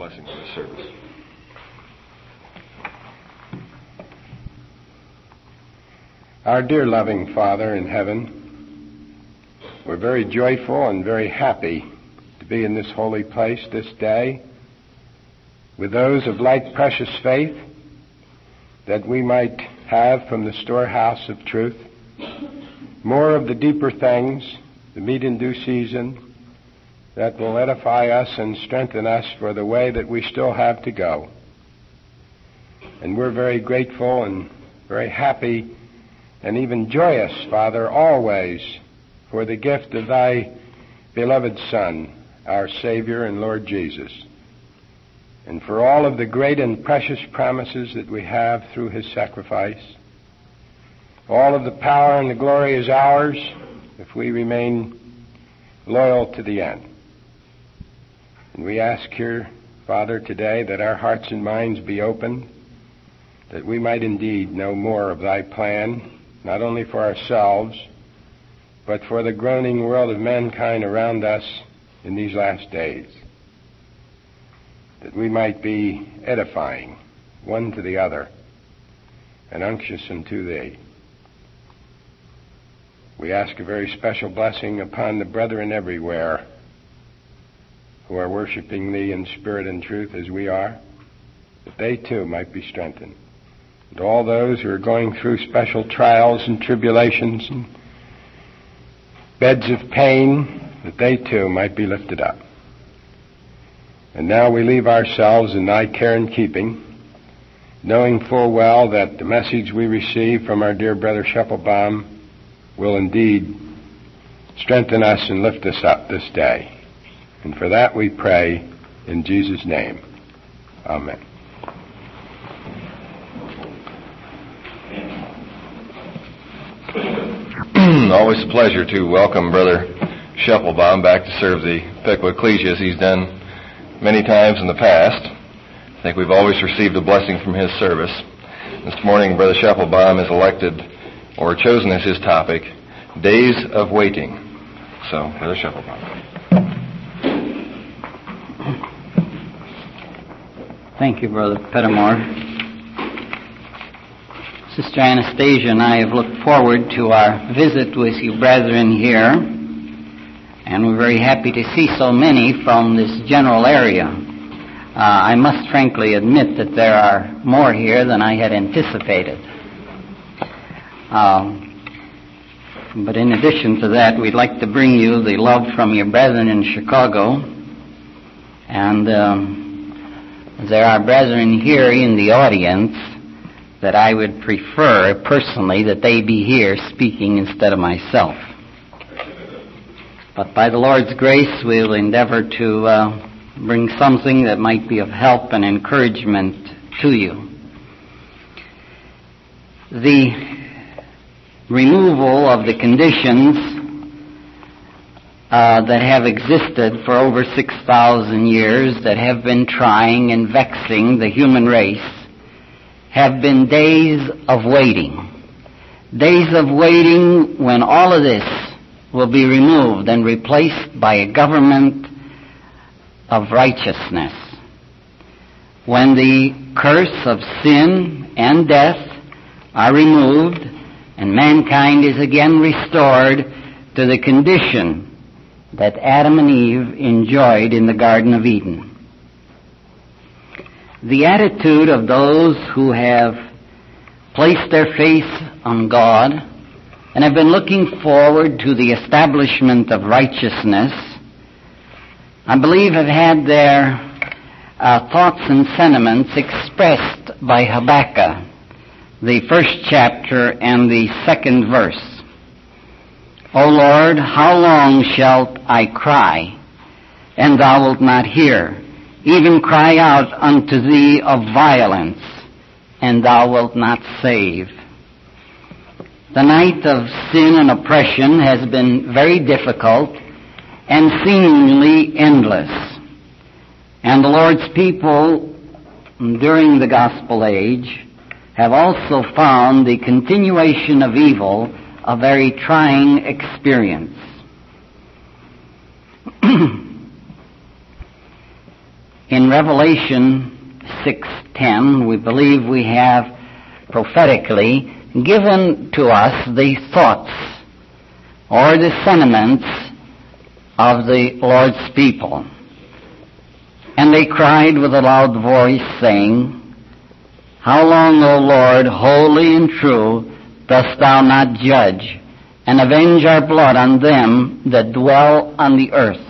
blessing for the service. Our dear loving Father in heaven, we're very joyful and very happy to be in this holy place this day with those of like precious faith, that we might have from the storehouse of truth more of the deeper things, the meat in due season, that will edify us and strengthen us for the way that we still have to go. And we're very grateful and very happy and even joyous, Father, always for the gift of thy beloved Son, our Savior and Lord Jesus, and for all of the great and precious promises that we have through his sacrifice. All of the power and the glory is ours if we remain loyal to the end. And we ask here, Father, today that our hearts and minds be open, that we might indeed know more of thy plan, not only for ourselves, but for the groaning world of mankind around us in these last days, that we might be edifying one to the other and unctuous unto thee. We ask a very special blessing upon the brethren everywhere who are worshiping thee in spirit and truth as we are, that they too might be strengthened. And all those who are going through special trials and tribulations and beds of pain, that they too might be lifted up. And now we leave ourselves in thy care and keeping, knowing full well that the message we receive from our dear brother Schepelbaum will indeed strengthen us and lift us up this day. And for that we pray in Jesus' name. Amen. Always a pleasure to welcome Brother Schepelbaum back to serve the Piqua Ecclesia as he's done many times in the past. I think we've always received a blessing from his service. This morning, Brother Schepelbaum has elected or chosen as his topic, Days of Waiting. So, Brother Schepelbaum. Thank you, Brother Pettimore. Sister Anastasia and I have looked forward to our visit with you brethren here, and we're very happy to see so many from this general area. I must frankly admit that there are more here than I had anticipated. But in addition to that, we'd like to bring you the love from your brethren in Chicago, and there are brethren here in the audience that I would prefer personally that they be here speaking instead of myself. But by the Lord's grace, we'll endeavor to bring something that might be of help and encouragement to you. The removal of the conditions that have existed for over 6,000 years, that have been trying and vexing the human race, have been days of waiting. Days of waiting when all of this will be removed and replaced by a government of righteousness. When the curse of sin and death are removed and mankind is again restored to the condition that Adam and Eve enjoyed in the Garden of Eden. The attitude of those who have placed their faith on God and have been looking forward to the establishment of righteousness, I believe have had their thoughts and sentiments expressed by Habakkuk, the first chapter and the second verse. O Lord, how long shalt I cry, and thou wilt not hear? Even cry out unto thee of violence, and thou wilt not save. The night of sin and oppression has been very difficult and seemingly endless. And the Lord's people during the gospel age have also found the continuation of evil a very trying experience. in Revelation 6:10, we believe we have prophetically given to us the thoughts or the sentiments of the Lord's people. And they cried with a loud voice, saying, How long, O Lord, holy and true, dost thou not judge, and avenge our blood on them that dwell on the earth?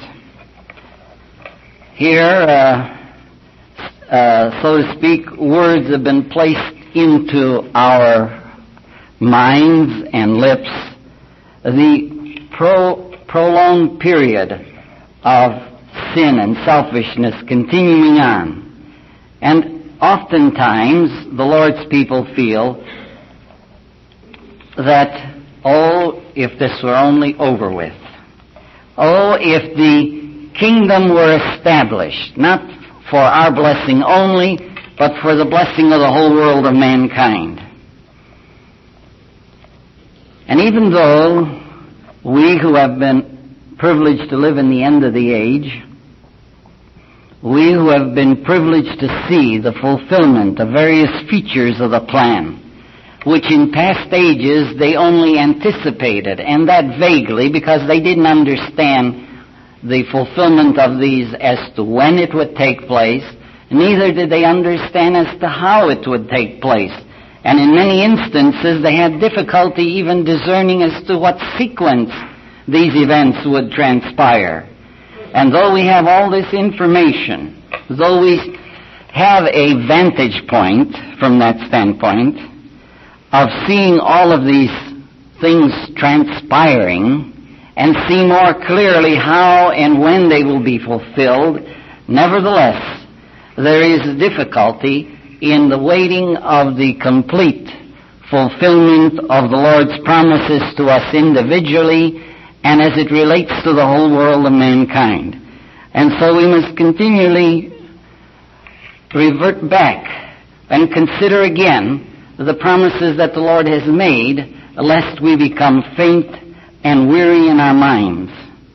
Here, so to speak, words have been placed into our minds and lips. The prolonged period of sin and selfishness continuing on. And oftentimes the Lord's people feel that, oh, if this were only over with. Oh, if the kingdom were established, not for our blessing only, but for the blessing of the whole world of mankind. And even though we who have been privileged to live in the end of the age, we who have been privileged to see the fulfillment of various features of the plan, which in past ages they only anticipated, and that vaguely, because they didn't understand the fulfillment of these as to when it would take place, neither did they understand as to how it would take place. And in many instances they had difficulty even discerning as to what sequence these events would transpire. And though we have all this information, though we have a vantage point from that standpoint of seeing all of these things transpiring and see more clearly how and when they will be fulfilled, nevertheless, there is a difficulty in the waiting of the complete fulfillment of the Lord's promises to us individually and as it relates to the whole world of mankind. And so we must continually revert back and consider again the promises that the Lord has made, lest we become faint and weary in our minds.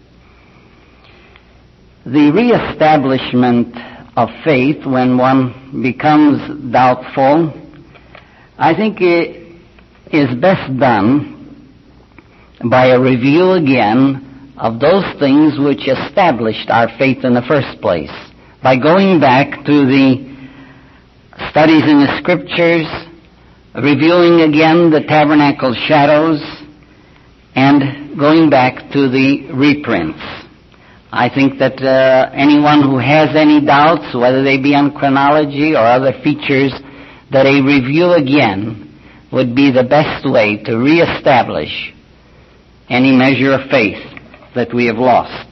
The reestablishment of faith, when one becomes doubtful, I think it is best done by a review again of those things which established our faith in the first place, by going back to the studies in the Scriptures, reviewing again the tabernacle shadows, and going back to the reprints. I think that anyone who has any doubts, whether they be on chronology or other features, that a review again would be the best way to reestablish any measure of faith that we have lost.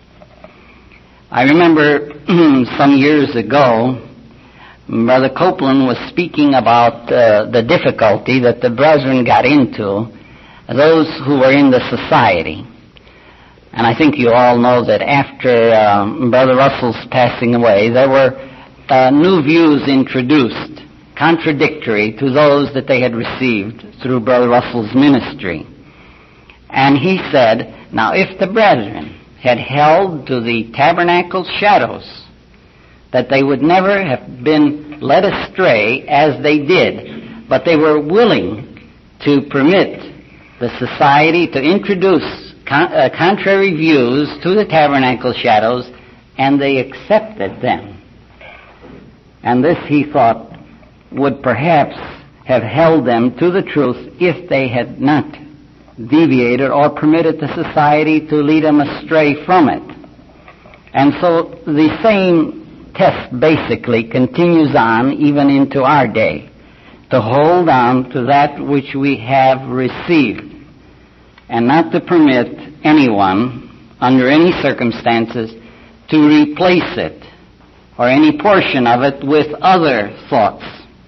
I remember some years ago, Brother Copeland was speaking about the difficulty that the brethren got into, those who were in the society. And I think you all know that after Brother Russell's passing away, there were new views introduced, contradictory to those that they had received through Brother Russell's ministry. And he said, now if the brethren had held to the tabernacle shadows, that they would never have been led astray as they did, but they were willing to permit the society to introduce contrary views to the tabernacle shadows, and they accepted them. And this, he thought, would perhaps have held them to the truth if they had not deviated or permitted the society to lead them astray from it. And so the same test basically continues on even into our day, to hold on to that which we have received, and not to permit anyone, under any circumstances, to replace it or any portion of it with other thoughts.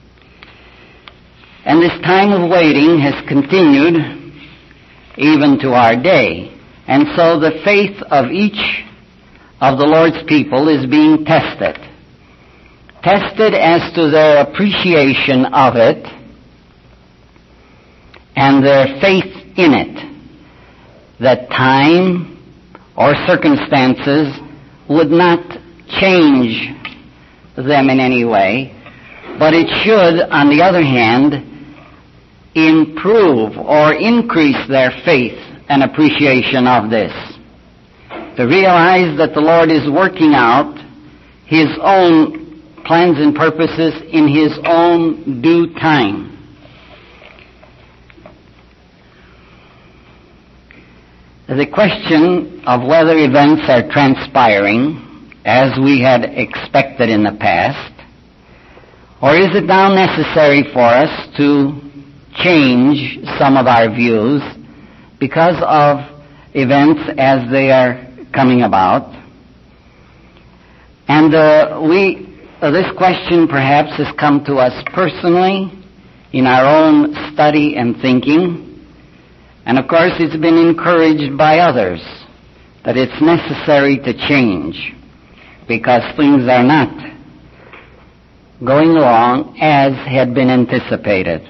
And this time of waiting has continued even to our day. And so the faith of each of the Lord's people is being tested. Tested as to their appreciation of it and their faith in it, that time or circumstances would not change them in any way, but it should, on the other hand, improve or increase their faith and appreciation of this. To realize that the Lord is working out His own plans and purposes in His own due time. The question of whether events are transpiring as we had expected in the past, or is it now necessary for us to change some of our views because of events as they are coming about? And this question perhaps has come to us personally in our own study and thinking. And of course it's been encouraged by others that it's necessary to change because things are not going along as had been anticipated.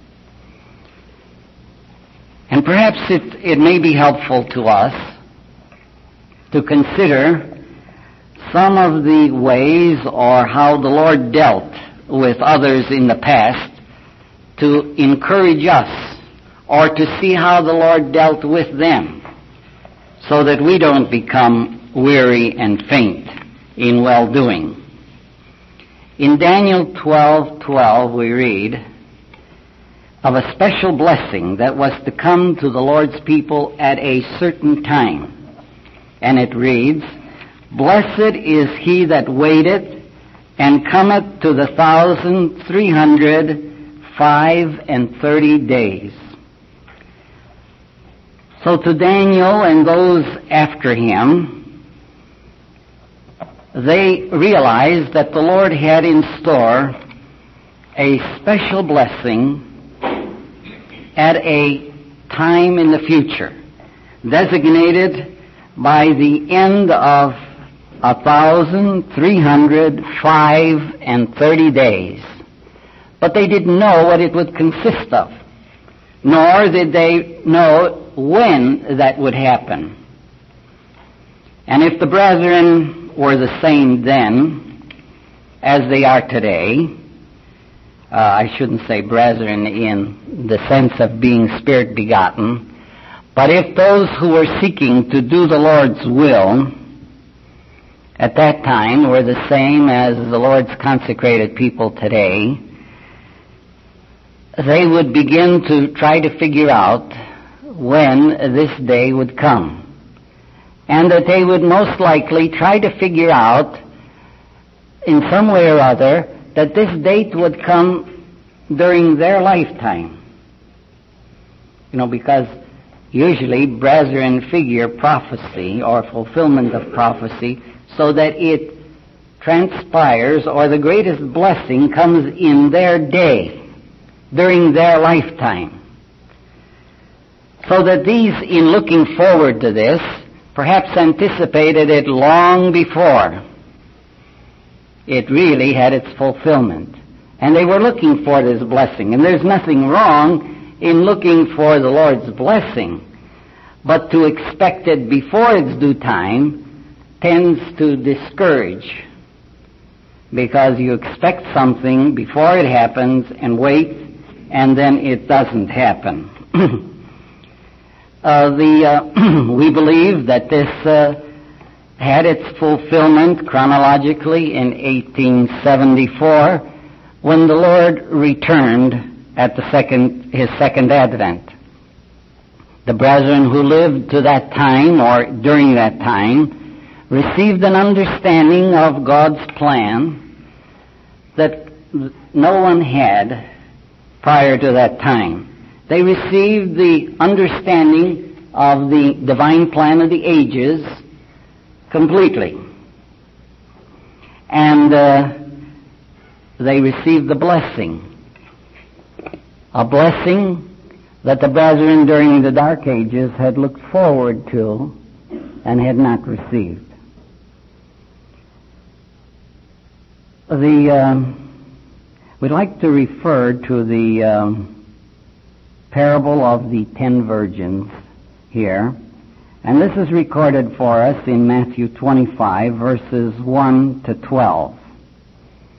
And perhaps it may be helpful to us to consider some of the ways or how the Lord dealt with others in the past to encourage us, or to see how the Lord dealt with them, so that we don't become weary and faint in well-doing. In Daniel 12:12 we read of a special blessing that was to come to the Lord's people at a certain time. And it reads, "Blessed is he that waiteth, and cometh to the 1,335 days." So to Daniel and those after him, they realized that the Lord had in store a special blessing at a time in the future, designated by the end of 1,335 days. But they didn't know what it would consist of, nor did they know when that would happen. And if the brethren were the same then as they are today, I shouldn't say brethren in the sense of being spirit begotten, but if those who were seeking to do the Lord's will at that time were the same as the Lord's consecrated people today, they would begin to try to figure out when this day would come. And that they would most likely try to figure out in some way or other that this date would come during their lifetime. Because usually brethren figure prophecy or fulfillment of prophecy so that it transpires, or the greatest blessing comes in their day, during their lifetime. So that these, in looking forward to this, perhaps anticipated it long before it really had its fulfillment. And they were looking for this blessing. And there's nothing wrong in looking for the Lord's blessing, but to expect it before its due time tends to discourage, because you expect something before it happens and wait, and then it doesn't happen. We believe that this had its fulfillment chronologically in 1874 when the Lord returned at His second advent. The brethren who lived to that time or during that time received an understanding of God's plan that no one had prior to that time. They received the understanding of the divine plan of the ages completely. And they received the blessing. A blessing that the brethren during the Dark Ages had looked forward to and had not received. We'd like to refer to the parable of the 10 virgins here. And this is recorded for us in Matthew 25, verses 1 to 12.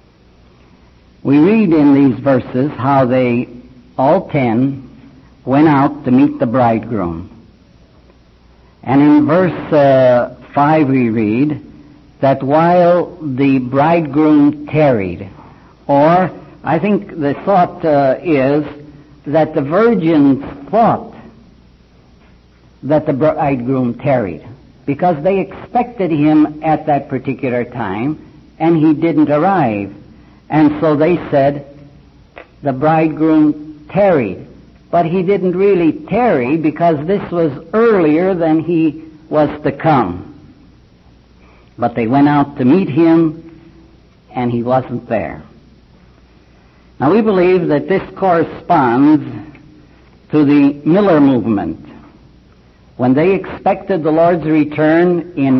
we read in these verses how they, all 10, went out to meet the bridegroom. And in verse 5 we read that while the bridegroom tarried, or I think the thought is that the virgins thought that the bridegroom tarried, because they expected him at that particular time, and he didn't arrive. And so they said, the bridegroom tarried. But he didn't really tarry, because this was earlier than he was to come. But they went out to meet him, and he wasn't there. Now we believe that this corresponds to the Miller movement, when they expected the Lord's return in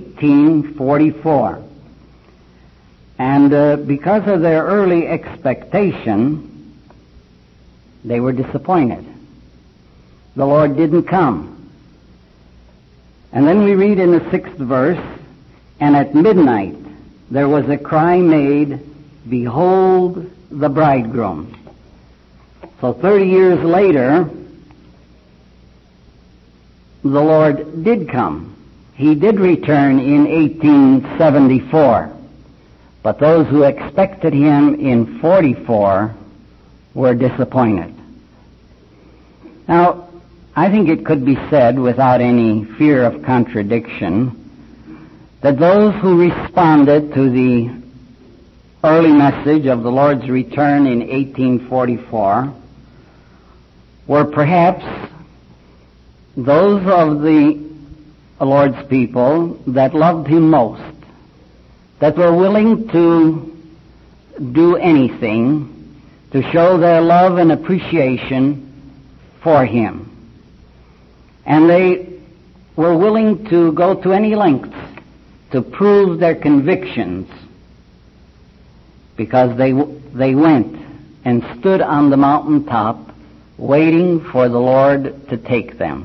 1844. And because of their early expectation, they were disappointed. The Lord didn't come. And then we read in the 6th verse, and at midnight there was a cry made, behold the bridegroom. So 30 years later, the Lord did come. He did return in 1874. But those who expected him in 44 were disappointed. Now, I think it could be said without any fear of contradiction that those who responded to the early message of the Lord's return in 1844 were perhaps those of the Lord's people that loved him most, that were willing to do anything to show their love and appreciation for him. And they were willing to go to any lengths to prove their convictions, because they went and stood on the mountaintop waiting for the Lord to take them.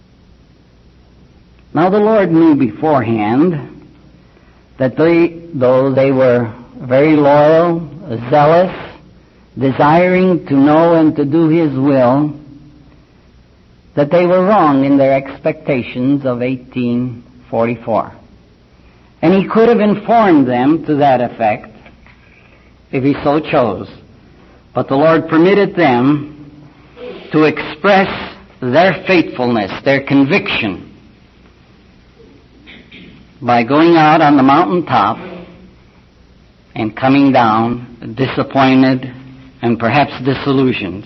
Now the Lord knew beforehand that though they were very loyal, zealous, desiring to know and to do his will, that they were wrong in their expectations of 1844. And he could have informed them to that effect if he so chose. But the Lord permitted them to express their faithfulness, their conviction, by going out on the mountaintop and coming down disappointed and perhaps disillusioned.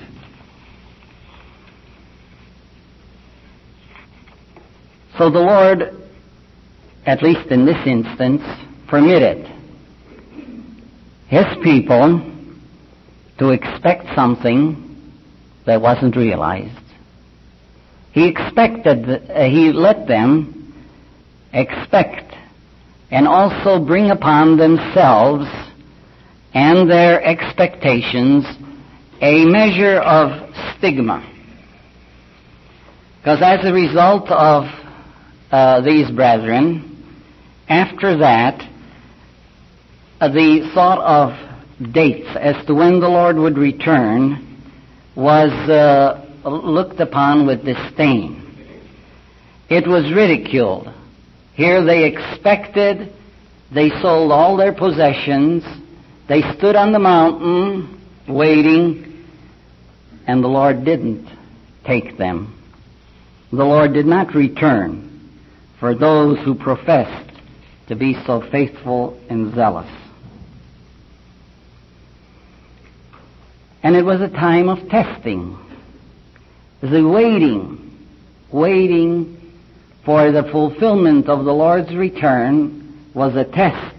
So the Lord, at least in this instance, permitted his people to expect something that wasn't realized. He let them expect and also bring upon themselves and their expectations a measure of stigma. Because as a result of these brethren, after that, the thought of dates as to when the Lord would return was looked upon with disdain. It was ridiculed. Here they expected, they sold all their possessions, they stood on the mountain waiting, and the Lord didn't take them. The Lord did not return for those who professed to be so faithful and zealous. And it was a time of testing. The waiting for the fulfillment of the Lord's return was a test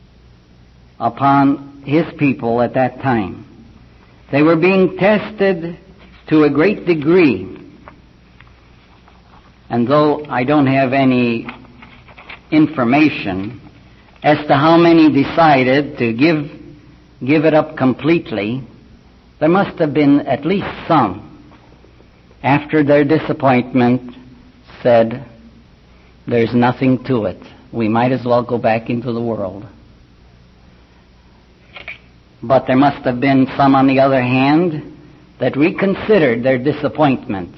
upon his people at that time. They were being tested to a great degree. And though I don't have any information as to how many decided to give it up completely, there must have been at least some, after their disappointment, said, there's nothing to it. We might as well go back into the world. But there must have been some, on the other hand, that reconsidered their disappointment,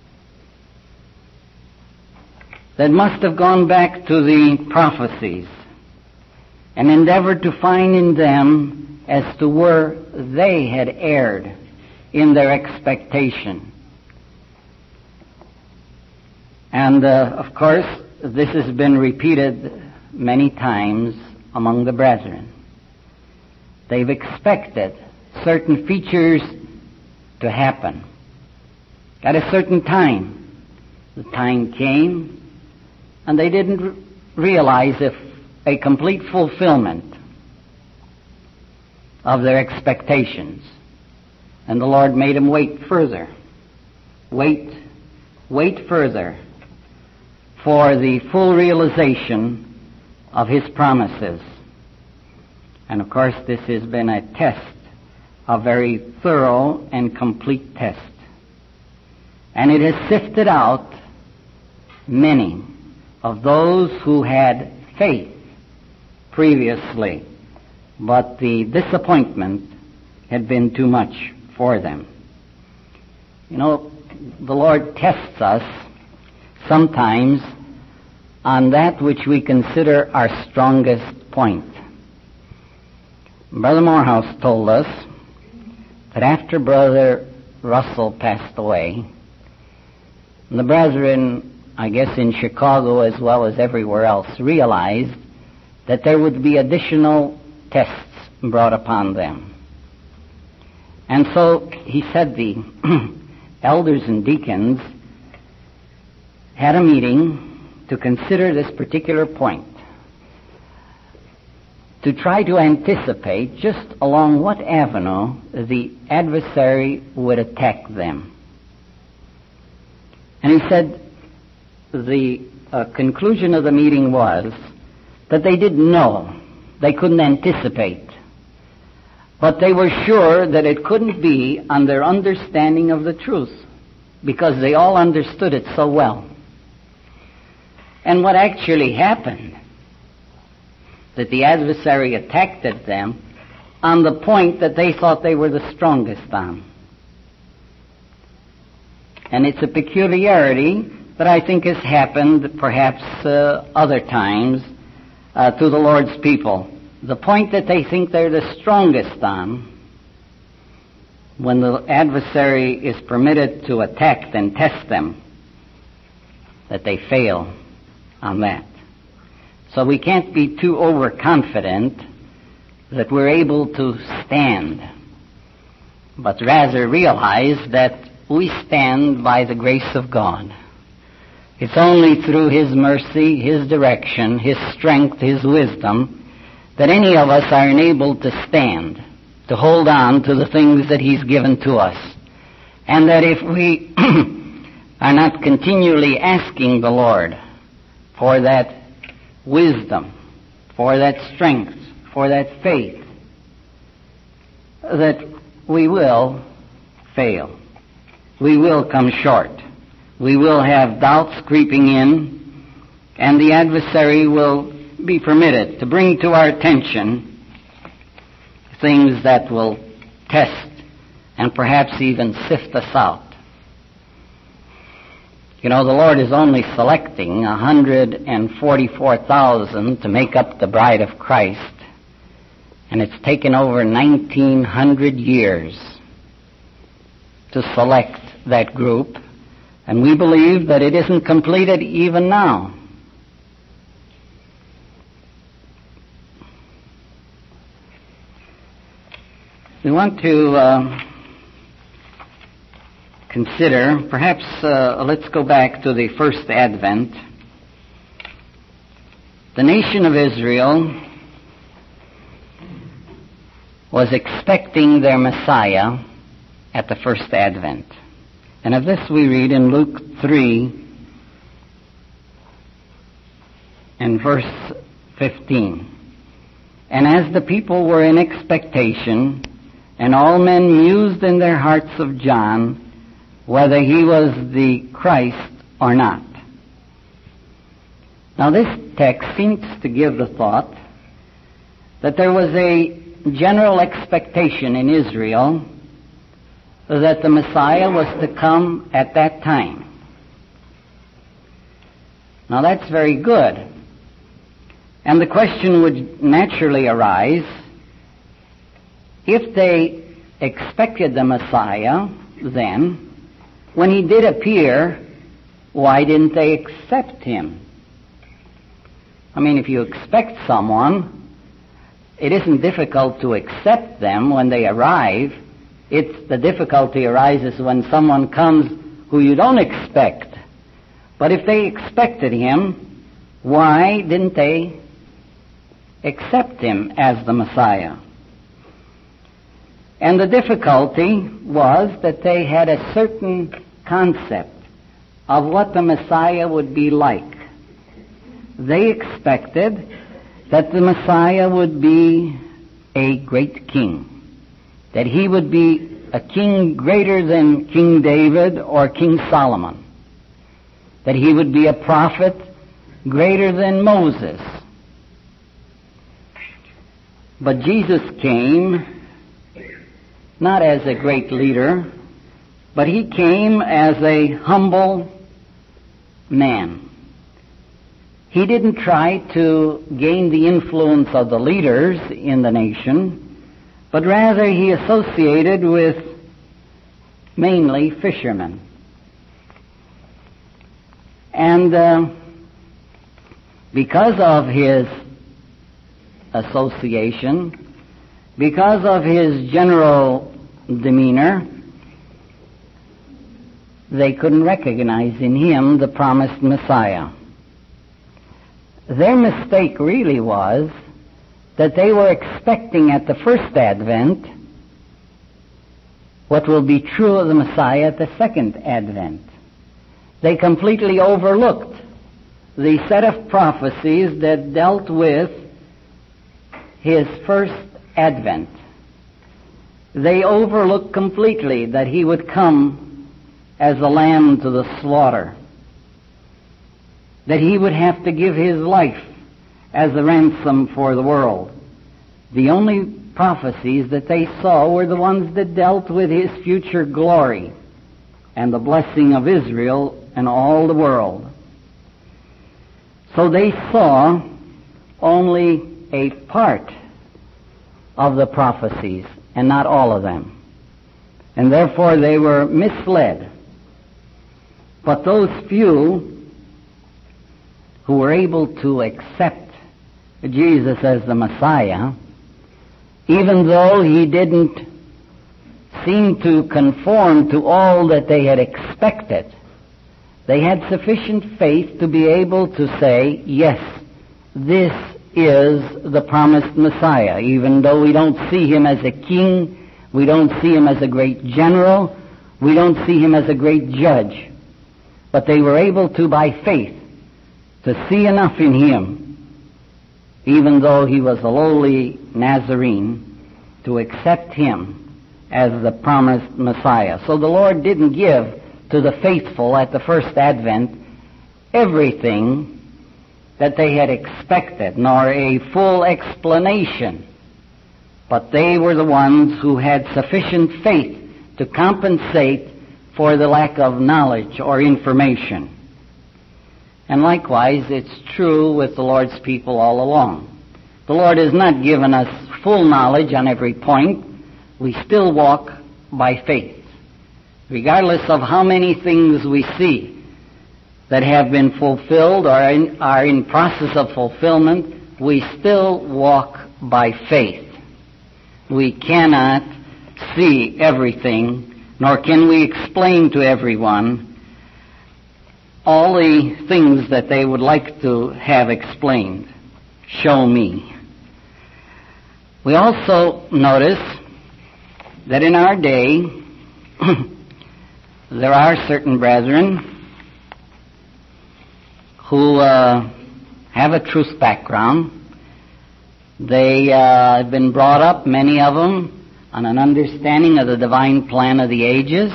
that must have gone back to the prophecies and endeavored to find in them as to where they had erred in their expectation. And, of course, this has been repeated many times among the brethren. They've expected certain features to happen at a certain time. The time came, and they didn't realize if a complete fulfillment of their expectations. And the Lord made them wait further. Wait further for the full realization of His promises. And of course, this has been a test, a very thorough and complete test. And it has sifted out many of those who had faith previously, but the disappointment had been too much for them. You know, the Lord tests us sometimes on that which we consider our strongest point. Brother Morehouse told us that after Brother Russell passed away, the brethren, I guess in Chicago as well as everywhere else, realized that there would be additional tests brought upon them. And so he said the elders and deacons had a meeting to consider this particular point, to try to anticipate just along what avenue the adversary would attack them. And he said the conclusion of the meeting was that they didn't know, they couldn't anticipate, but they were sure that it couldn't be on their understanding of the truth, because they all understood it so well. And what actually happened, that the adversary attacked at them on the point that they thought they were the strongest on. And it's a peculiarity that I think has happened perhaps other times to the Lord's people. The point that they think they're the strongest on, when the adversary is permitted to attack and test them, that they fail on that. So we can't be too overconfident that we're able to stand, but rather realize that we stand by the grace of God. It's only through His mercy, His direction, His strength, His wisdom, that any of us are enabled to stand, to hold on to the things that He's given to us. And that if we are not continually asking the Lord for that wisdom, for that strength, for that faith, that we will fail. We will come short. We will have doubts creeping in, and the adversary will be permitted to bring to our attention things that will test and perhaps even sift us out. You know, the Lord is only selecting 144,000 to make up the bride of Christ, and it's taken over 1,900 years to select that group, and we believe that it isn't completed even now. We want to consider, perhaps let's go back to the first advent. The nation of Israel was expecting their Messiah at the first advent. And of this we read in Luke 3 and verse 15. And as the people were in expectation, and all men mused in their hearts of John, whether he was the Christ or not. Now this text seems to give the thought that there was a general expectation in Israel that the Messiah was to come at that time. Now that's very good. And the question would naturally arise, if they expected the Messiah then, when he did appear, why didn't they accept him? I mean, if you expect someone, it isn't difficult to accept them when they arrive. The difficulty arises when someone comes who you don't expect. But if they expected him, why didn't they accept him as the Messiah? And the difficulty was that they had a certain concept of what the Messiah would be like. They expected that the Messiah would be a great king, that he would be a king greater than King David or King Solomon, that he would be a prophet greater than Moses. But Jesus came not as a great leader, but he came as a humble man. He didn't try to gain the influence of the leaders in the nation, but rather he associated with mainly fishermen. And because of his association, because of his general demeanor, they couldn't recognize in him the promised Messiah. Their mistake really was that they were expecting at the first advent what will be true of the Messiah at the second advent. They completely overlooked the set of prophecies that dealt with his first advent. They overlooked completely that he would come as a lamb to the slaughter, that he would have to give his life as a ransom for the world. The only prophecies that they saw were the ones that dealt with his future glory and the blessing of Israel and all the world. So they saw only a part of the prophecies and not all of them. And therefore they were misled. But those few who were able to accept Jesus as the Messiah, even though he didn't seem to conform to all that they had expected, they had sufficient faith to be able to say, yes, this is the promised Messiah. Even though we don't see him as a king, we don't see him as a great general, we don't see him as a great judge. But they were able to, by faith, to see enough in him, even though he was a lowly Nazarene, to accept him as the promised Messiah. So the Lord didn't give to the faithful at the first advent everything that they had expected, nor a full explanation. But they were the ones who had sufficient faith to compensate for the lack of knowledge or information. And likewise, it's true with the Lord's people all along. The Lord has not given us full knowledge on every point. We still walk by faith. Regardless of how many things we see that have been fulfilled or are in process of fulfillment, we still walk by faith. We cannot see everything, nor can we explain to everyone all the things that they would like to have explained. Show me. We also notice that in our day there are certain brethren who have a truth background. They have been brought up, many of them, on an understanding of the divine plan of the ages.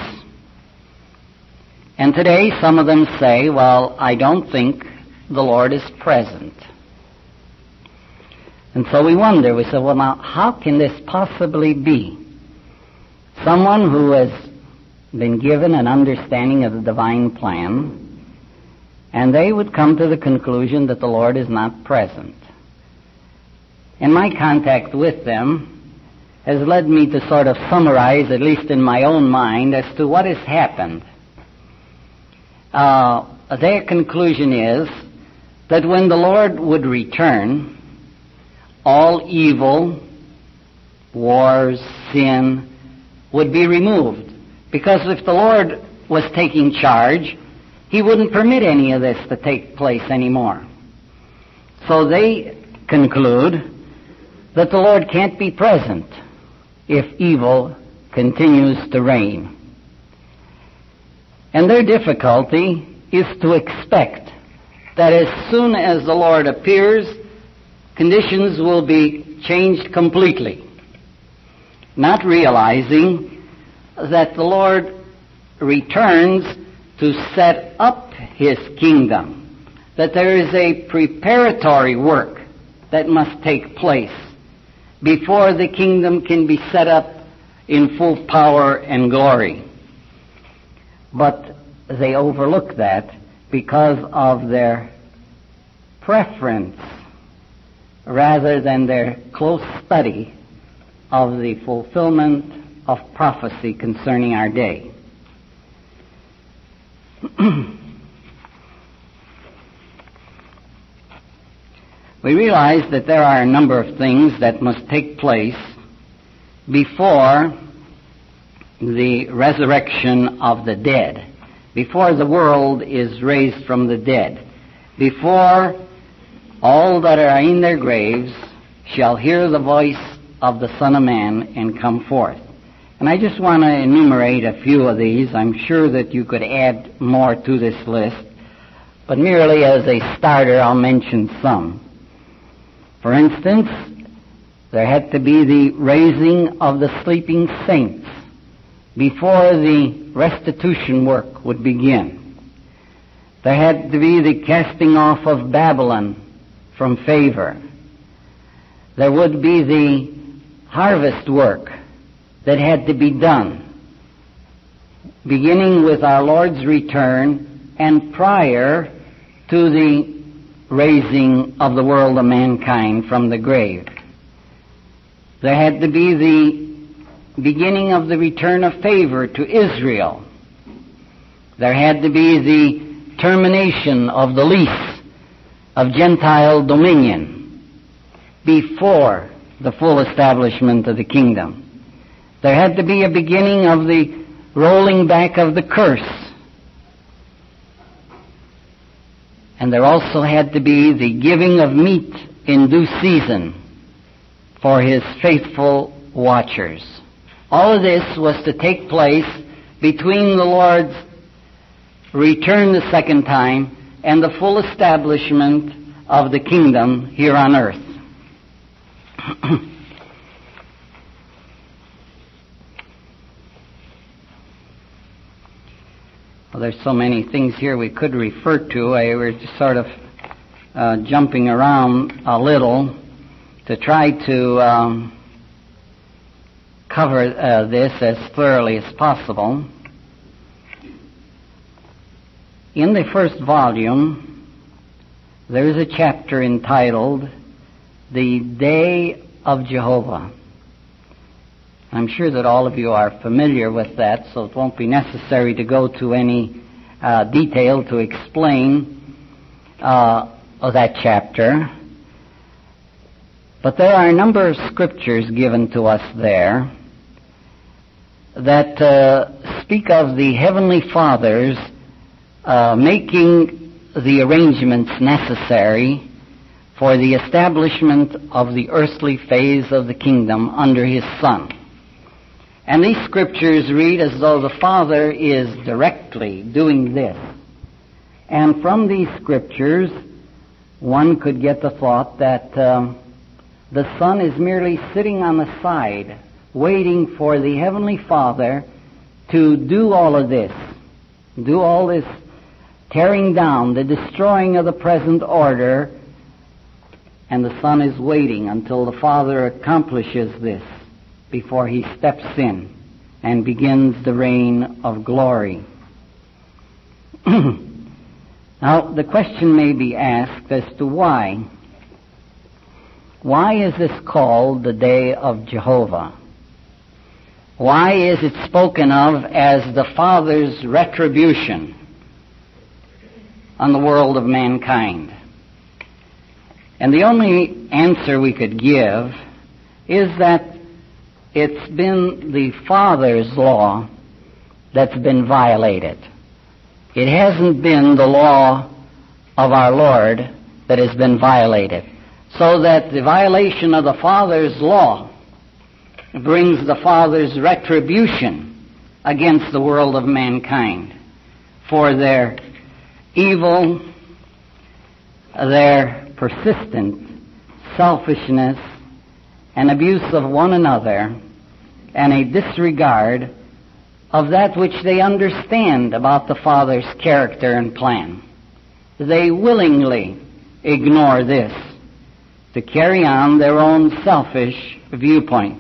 And today some of them say, well, I don't think the Lord is present. And so we wonder, we say, well, now, how can this possibly be? Someone who has been given an understanding of the divine plan, and they would come to the conclusion that the Lord is not present. And my contact with them has led me to sort of summarize, at least in my own mind, as to what has happened. Their conclusion is that when the Lord would return, all evil, wars, sin would be removed. Because if the Lord was taking charge, He wouldn't permit any of this to take place anymore. So they conclude that the Lord can't be present if evil continues to reign. And their difficulty is to expect that as soon as the Lord appears, conditions will be changed completely, not realizing that the Lord returns to set up His kingdom, that there is a preparatory work that must take place before the kingdom can be set up in full power and glory. But they overlook that because of their preference rather than their close study of the fulfillment of prophecy concerning our day. We realize that there are a number of things that must take place before the resurrection of the dead, before the world is raised from the dead, before all that are in their graves shall hear the voice of the Son of Man and come forth. And I just want to enumerate a few of these. I'm sure that you could add more to this list, but merely as a starter, I'll mention some. For instance, there had to be the raising of the sleeping saints before the restitution work would begin. There had to be the casting off of Babylon from favor. There would be the harvest work that had to be done, beginning with our Lord's return and prior to the raising of the world of mankind from the grave. There had to be the beginning of the return of favor to Israel. There had to be the termination of the lease of Gentile dominion before the full establishment of the kingdom. There had to be a beginning of the rolling back of the curse. And there also had to be the giving of meat in due season for His faithful watchers. All of this was to take place between the Lord's return the second time and the full establishment of the kingdom here on earth. Well, there's so many things here we could refer to. We're just sort of jumping around a little to try to cover this as thoroughly as possible. In the first volume, there is a chapter entitled The Day of Jehovah. I'm sure that all of you are familiar with that, so it won't be necessary to go to any detail to explain that chapter. But there are a number of scriptures given to us there that speak of the Heavenly Fathers making the arrangements necessary for the establishment of the earthly phase of the kingdom under His Son. And these scriptures read as though the Father is directly doing this. And from these scriptures, one could get the thought that the Son is merely sitting on the side, waiting for the Heavenly Father to do all of this, do all this tearing down, the destroying of the present order, And the Son is waiting until the Father accomplishes this before he steps in and begins the reign of glory. Now, the question may be asked as to why. Why is this called the Day of Jehovah? Why is it spoken of as the Father's retribution on the world of mankind? And the only answer we could give is that it's been the Father's law that's been violated. It hasn't been the law of our Lord that has been violated. So that the violation of the Father's law brings the Father's retribution against the world of mankind for their evil, their persistent selfishness and abuse of one another, and a disregard of that which they understand about the Father's character and plan. They willingly ignore this to carry on their own selfish viewpoints.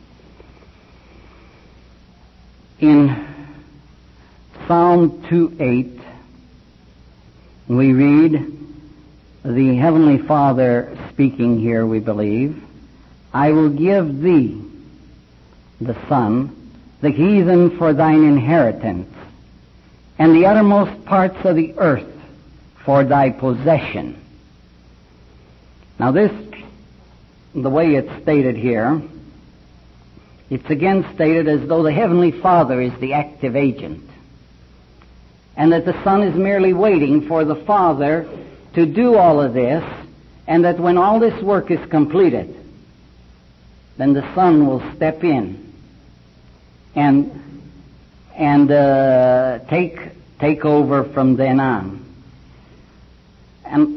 In Psalm 2:8, we read the Heavenly Father speaking here, we believe, "I will give thee, the Son, the heathen for thine inheritance, and the uttermost parts of the earth for thy possession." Now this, the way it's stated here, it's again stated as though the Heavenly Father is the active agent, and that the Son is merely waiting for the Father to do all of this, and that when all this work is completed, then the Son will step in and take over from then on. And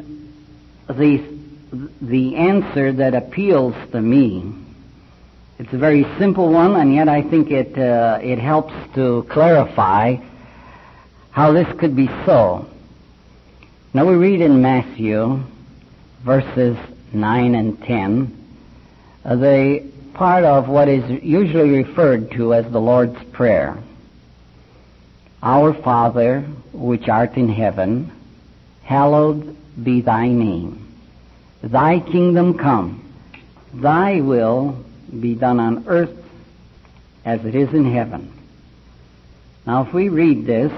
the answer that appeals to me, it's a very simple one, and yet I think it helps to clarify how this could be so. Now we read in Matthew verses 9 and 10, the part of what is usually referred to as the Lord's Prayer. "Our Father, which art in heaven, hallowed be thy name. Thy kingdom come. Thy will be done on earth as it is in heaven." Now if we read this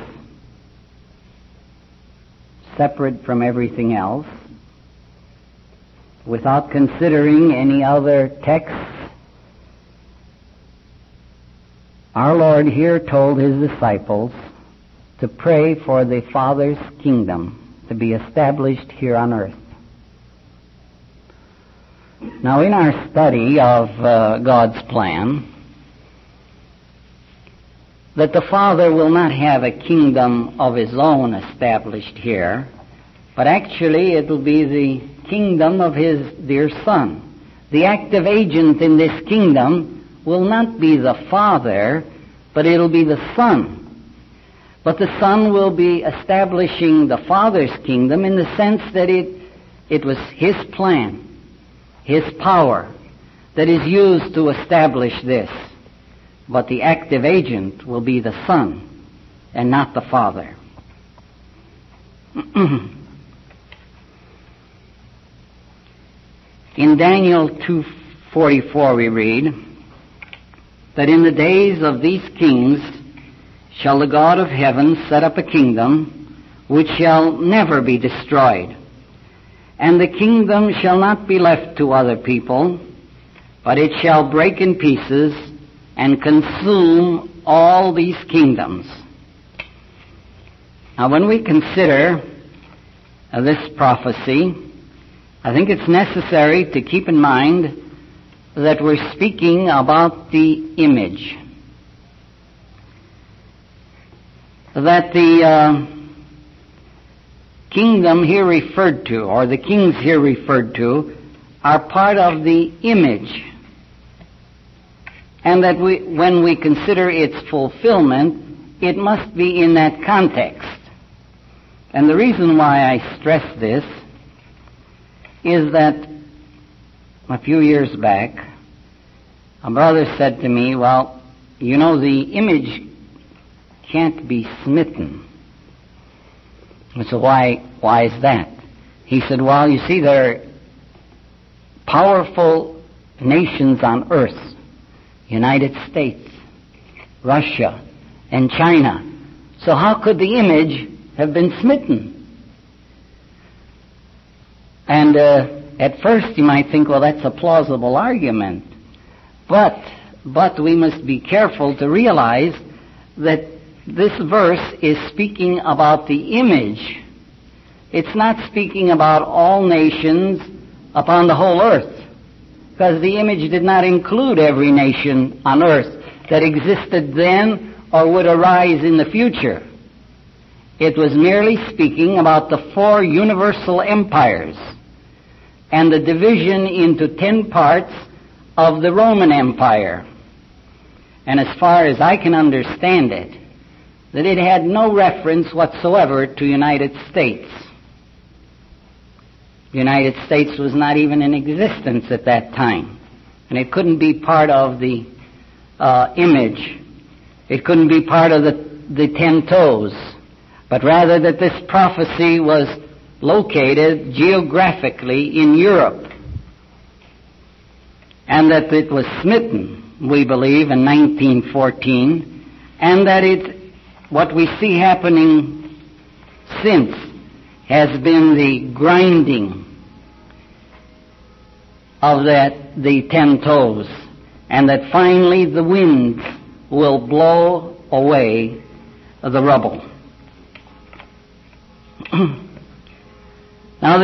separate from everything else, without considering any other texts, our Lord here told his disciples to pray for the Father's kingdom to be established here on earth. Now, in our study of God's plan, that the Father will not have a kingdom of his own established here, but actually it will be the kingdom of his dear Son. The active agent in this kingdom will not be the Father, but it will be the Son. But the Son will be establishing the Father's kingdom in the sense that it was his plan, his power, that is used to establish this. But the active agent will be the Son and not the Father. In Daniel 2:44 we read that in the days of these kings shall the God of heaven set up a kingdom which shall never be destroyed. And the kingdom shall not be left to other people, but it shall break in pieces and consume all these kingdoms. Now, when we consider this prophecy, I think it's necessary to keep in mind that we're speaking about the image. That the kingdom here referred to, or the kings here referred to, are part of the image. And that when we consider its fulfillment, it must be in that context. And the reason why I stress this is that a few years back, a brother said to me, well, you know, the image can't be smitten. I said, why is that? He said, well, you see, there are powerful nations on earth, United States, Russia, and China. So how could the image have been smitten? And at first you might think, well, that's a plausible argument. But we must be careful to realize that this verse is speaking about the image. It's not speaking about all nations upon the whole earth, because the image did not include every nation on earth that existed then or would arise in the future. It was merely speaking about the 4 universal empires and the division into 10 parts of the Roman Empire. And as far as I can understand it, that it had no reference whatsoever to United States. The United States was not even in existence at that time, and it couldn't be part of the image. It couldn't be part of the 10 toes, but rather that this prophecy was located geographically in Europe, and that it was smitten, we believe, in 1914, and that what we see happening since has been the grinding of the 10 toes, and that finally the winds will blow away the rubble. Now,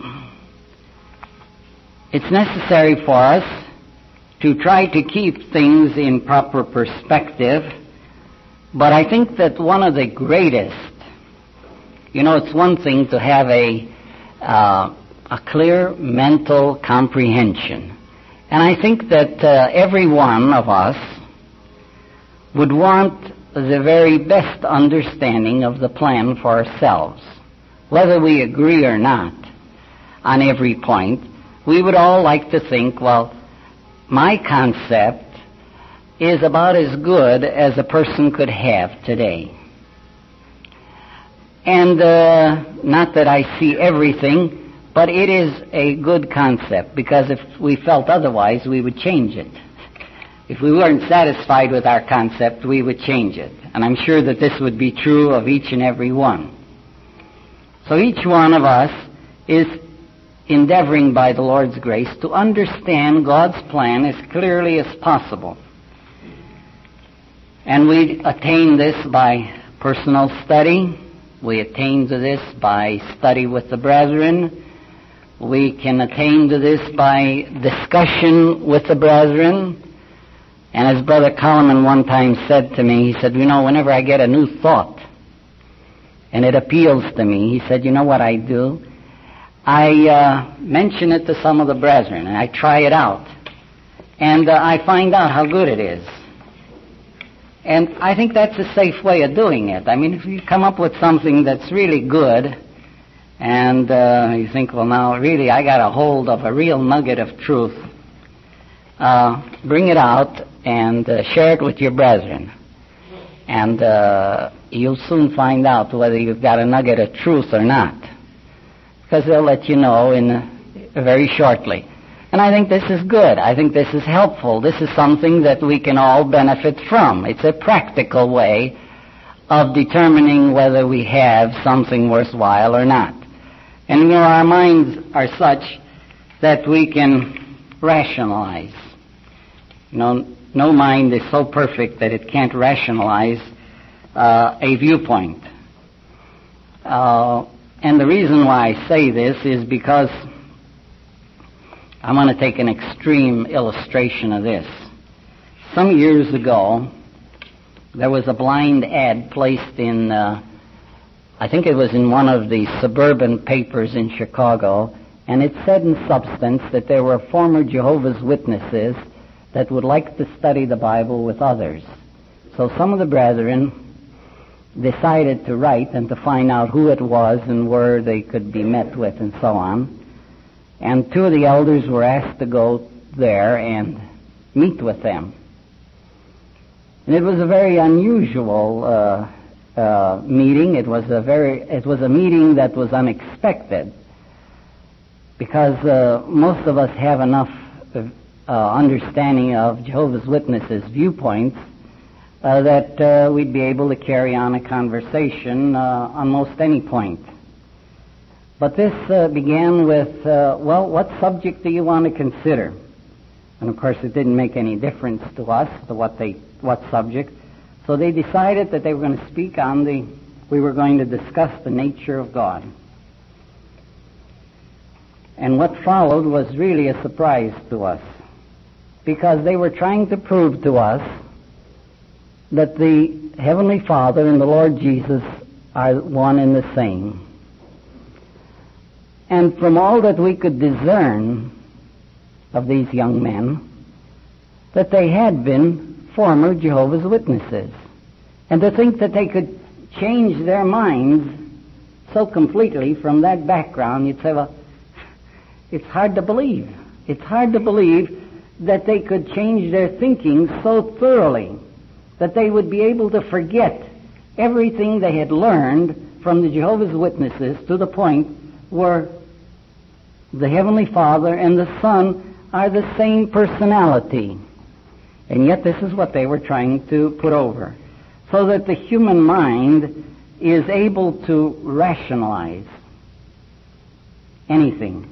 it's necessary for us to try to keep things in proper perspective, but I think that one of the greatest, it's one thing to have a clear mental comprehension, and I think that every one of us would want the very best understanding of the plan for ourselves. Whether we agree or not on every point, we would all like to think, well, my concept is about as good as a person could have today. And not that I see everything, but it is a good concept, because if we felt otherwise, we would change it. If we weren't satisfied with our concept, we would change it. And I'm sure that this would be true of each and every one. So each one of us is endeavoring by the Lord's grace to understand God's plan as clearly as possible. And we attain this by personal study. We attain to this by study with the brethren. We can attain to this by discussion with the brethren. And as Brother Coleman one time said to me, he said, whenever I get a new thought and it appeals to me, he said, you know what I do? I mention it to some of the brethren, and I try it out. And I find out how good it is. And I think that's a safe way of doing it. I mean, if you come up with something that's really good, and you think, well, now, really, I got a hold of a real nugget of truth, bring it out and share it with your brethren. And you'll soon find out whether you've got a nugget of truth or not, because they'll let you know very shortly. And I think this is good. I think this is helpful. This is something that we can all benefit from. It's a practical way of determining whether we have something worthwhile or not. And our minds are such that we can rationalize. No mind is so perfect that it can't rationalize a viewpoint. And the reason why I say this is because I want to take an extreme illustration of this. Some years ago, there was a blind ad placed in, I think it was in one of the suburban papers in Chicago, and it said in substance that there were former Jehovah's Witnesses that would like to study the Bible with others. So some of the brethren decided to write and to find out who it was and where they could be met with and so on. and two of the elders were asked to go there and meet with them. And it was a very unusual meeting. It was a meeting that was unexpected, because most of us have enough understanding of Jehovah's Witnesses' viewpoints that we'd be able to carry on a conversation on most any point. But this began with, well, what subject do you want to consider? And of course it didn't make any difference to us what subject. So they decided that they were going to speak on we were going to discuss the nature of God. And what followed was really a surprise to us, because they were trying to prove to us that the Heavenly Father and the Lord Jesus are one and the same. And from all that we could discern of these young men, that they had been former Jehovah's Witnesses. And to think that they could change their minds so completely from that background, you'd say, well, it's hard to believe. It's hard to believe that they could change their thinking so thoroughly that they would be able to forget everything they had learned from the Jehovah's Witnesses to the point where the Heavenly Father and the Son are the same personality. And yet this is what they were trying to put over, so that the human mind is able to rationalize anything.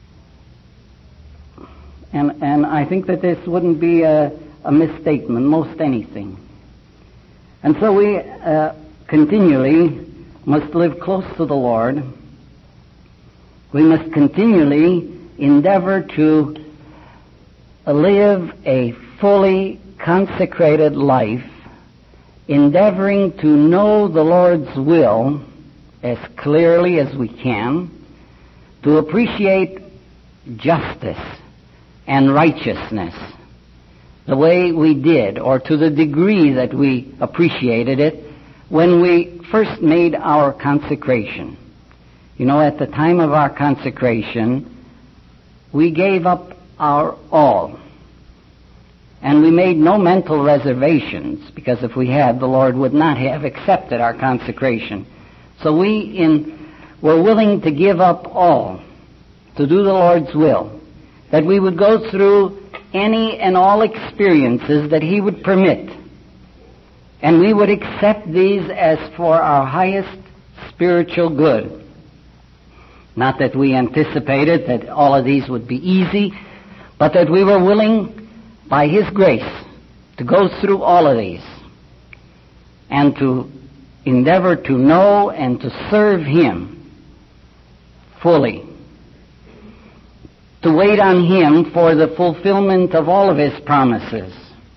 And I think that this wouldn't be a misstatement, most anything. And so we continually must live close to the Lord. We must continually endeavor to live a fully consecrated life, endeavoring to know the Lord's will as clearly as we can, to appreciate justice and righteousness the way we did, or to the degree that we appreciated it when we first made our consecration. You know, at the time of our consecration, we gave up our all. And we made no mental reservations, because if we had, the Lord would not have accepted our consecration. So we were willing to give up all to do the Lord's will, that we would go through any and all experiences that He would permit, and we would accept these as for our highest spiritual good. Not that we anticipated that all of these would be easy, but that we were willing, by His grace, to go through all of these and to endeavor to know and to serve Him fully, to wait on Him for the fulfillment of all of His promises.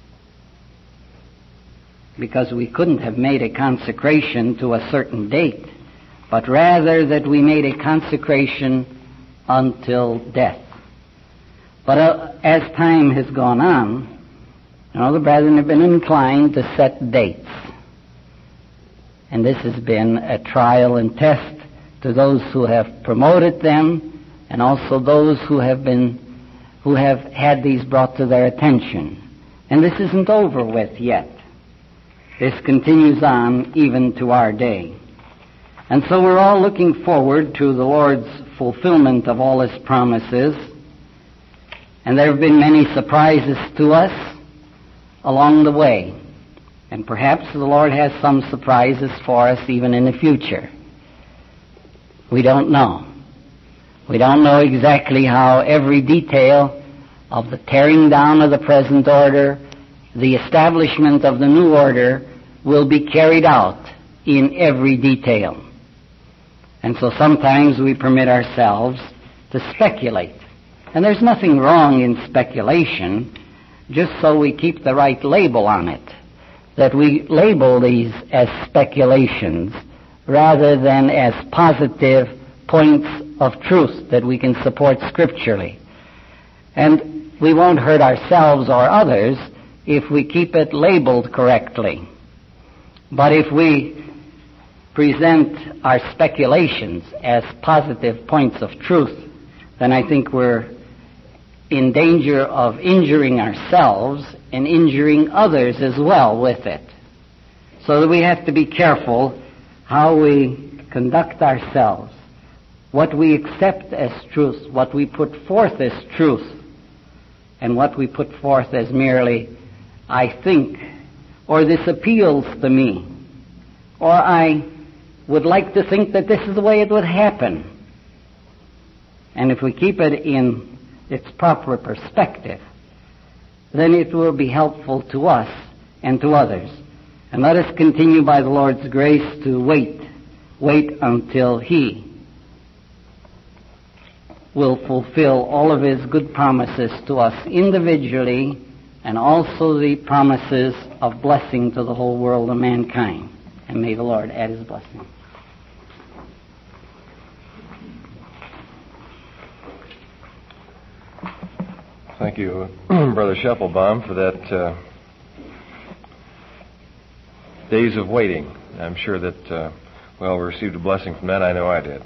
Because we couldn't have made a consecration to a certain date, but rather that we made a consecration until death. But as time has gone on, the brethren have been inclined to set dates. And this has been a trial and test to those who have promoted them, and also those who have had these brought to their attention. And this isn't over with yet. This continues on even to our day. And so we're all looking forward to the Lord's fulfillment of all His promises. And there have been many surprises to us along the way. And perhaps the Lord has some surprises for us even in the future. We don't know. We don't know exactly how every detail of the tearing down of the present order, the establishment of the new order, will be carried out in every detail. And so sometimes we permit ourselves to speculate. And there's nothing wrong in speculation, just so we keep the right label on it, that we label these as speculations rather than as positive points of truth that we can support scripturally. And we won't hurt ourselves or others if we keep it labeled correctly. But if we present our speculations as positive points of truth, then I think we're in danger of injuring ourselves and injuring others as well with it. So that we have to be careful how we conduct ourselves, what we accept as truth, what we put forth as truth, and what we put forth as merely, I think, or this appeals to me, or I would like to think that this is the way it would happen. And if we keep it in its proper perspective, then it will be helpful to us and to others. And let us continue by the Lord's grace to wait until He will fulfill all of His good promises to us individually, and also the promises of blessing to the whole world of mankind. And may the Lord add His blessing. Thank you, Brother Schepelbaum, for that days of waiting. I'm sure that, we received a blessing from that. I know I did.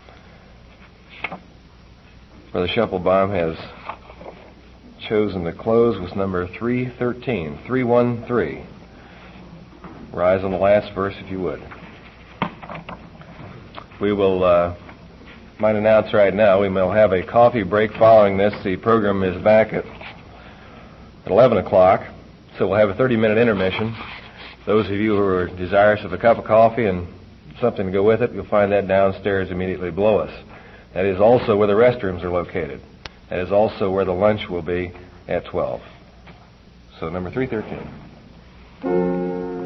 Brother Schepelbaum has chosen to close with number 313, 313. Rise on the last verse, if you would. We will, might announce right now, we will have a coffee break following this. The program is back at 11 o'clock, so we'll have a 30-minute intermission. Those of you who are desirous of a cup of coffee and something to go with it, you'll find that downstairs immediately below us. That is also where the restrooms are located. That is also where the lunch will be at 12. So number 313.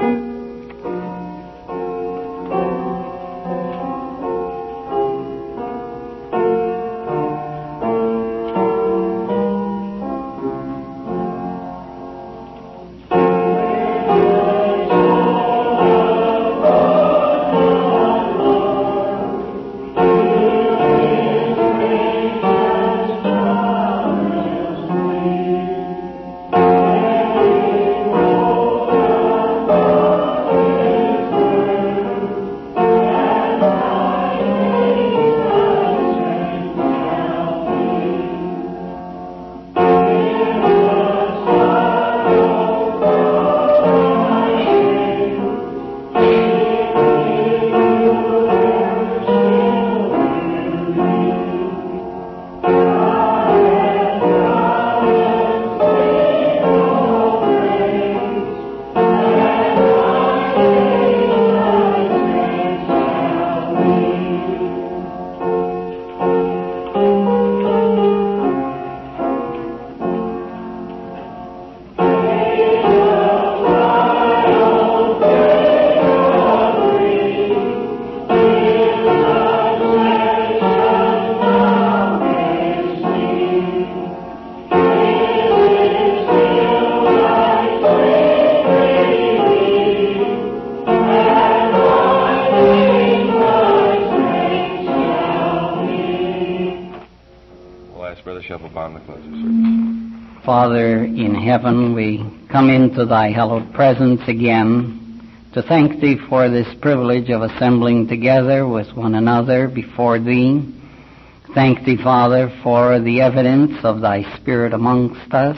Father in heaven, we come into Thy hallowed presence again to thank Thee for this privilege of assembling together with one another before Thee. Thank Thee, Father, for the evidence of Thy Spirit amongst us.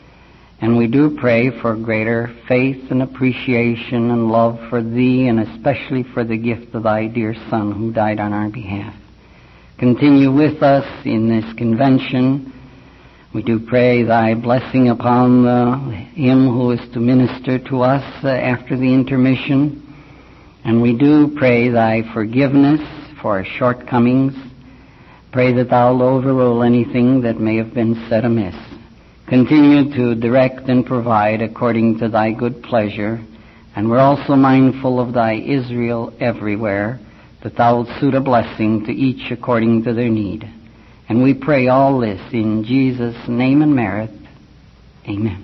And we do pray for greater faith and appreciation and love for Thee, and especially for the gift of Thy dear Son who died on our behalf. Continue with us in this convention. We do pray Thy blessing upon him who is to minister to us after the intermission. And we do pray Thy forgiveness for our shortcomings. Pray that Thou'll overrule anything that may have been said amiss. Continue to direct and provide according to Thy good pleasure. And we're also mindful of Thy Israel everywhere, that Thou wilt suit a blessing to each according to their need. And we pray all this in Jesus' name and merit. Amen.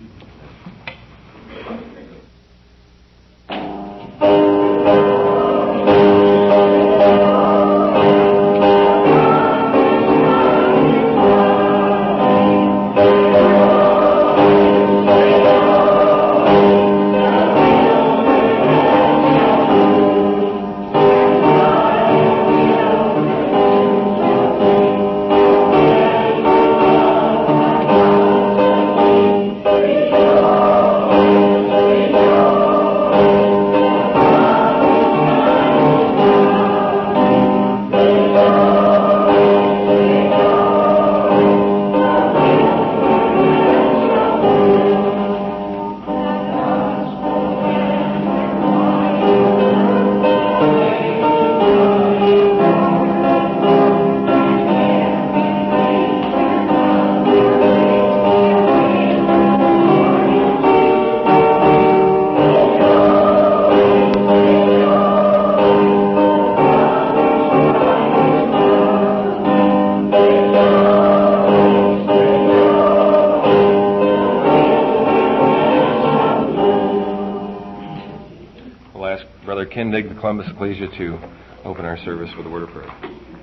We'll ask Brother Kindig, the Columbus Ecclesia, to open our service with a word of prayer.